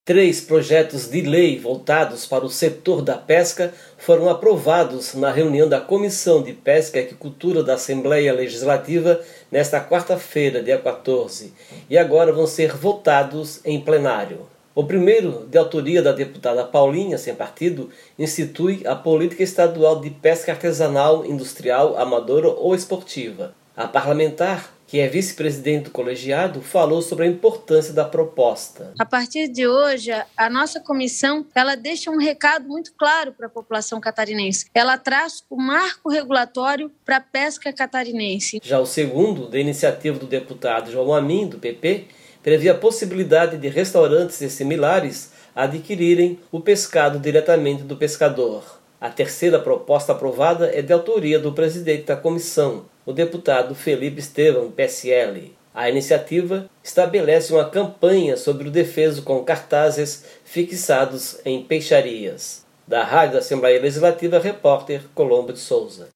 3 projetos de lei voltados para o setor da pesca foram aprovados na reunião da Comissão de Pesca e Aquicultura da Assembleia Legislativa nesta quarta-feira, dia 14, e agora vão ser votados em plenário. O primeiro, de autoria da deputada Paulinha, sem partido, institui a Política Estadual de Pesca Artesanal, Industrial, Amadora ou Esportiva. A parlamentar, que é vice-presidente do colegiado, falou sobre a importância da proposta. A partir de hoje, a nossa comissão ela deixa um recado muito claro para a população catarinense. Ela traz o marco regulatório para a pesca catarinense. Já o segundo, da iniciativa do deputado João Amin, do PP, previa a possibilidade de restaurantes e similares adquirirem o pescado diretamente do pescador. A terceira proposta aprovada é de autoria do presidente da comissão, o deputado Felipe Estevam, PSL. A iniciativa estabelece uma campanha sobre o defeso com cartazes fixados em peixarias. Da Rádio da Assembleia Legislativa, repórter Colombo de Souza.